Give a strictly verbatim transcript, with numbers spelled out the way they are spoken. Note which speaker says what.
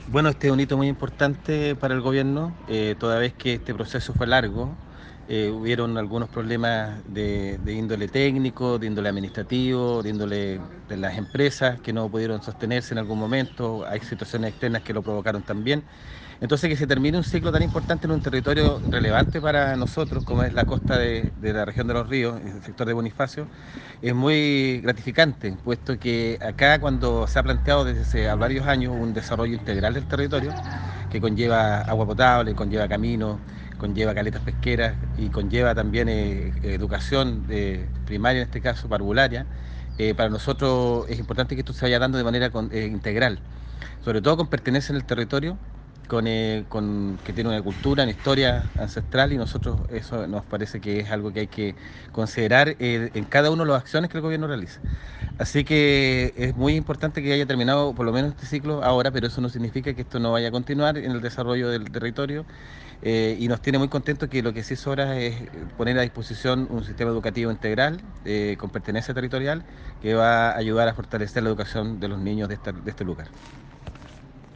Speaker 1: Bueno, este es un hito muy importante para el gobierno, eh, toda vez que este proceso fue largo. Eh, hubieron algunos problemas de, de índole técnico, de índole administrativo, de índole de las empresas que no pudieron sostenerse en algún momento. Hay situaciones externas que lo provocaron también. Entonces, que se termine un ciclo tan importante en un territorio relevante para nosotros, como es la costa de, de la región de los ríos, el sector de Bonifacio, es muy gratificante, puesto que acá cuando se ha planteado desde hace varios años un desarrollo integral del territorio, que conlleva agua potable, conlleva caminos, conlleva caletas pesqueras y conlleva también eh, educación eh, primaria, en este caso parvularia, eh, para nosotros es importante que esto se vaya dando de manera con, eh, integral, sobre todo con pertenencia en el territorio, con, eh, con, que tiene una cultura, una historia ancestral, y nosotros eso nos parece que es algo que hay que considerar eh, en cada una de las acciones que el gobierno realiza. Así que es muy importante que haya terminado por lo menos este ciclo ahora, pero eso no significa que esto no vaya a continuar en el desarrollo del territorio, eh, y nos tiene muy contentos que lo que se hizo ahora es poner a disposición un sistema educativo integral eh, con pertenencia territorial que va a ayudar a fortalecer la educación de los niños de, esta, de este lugar.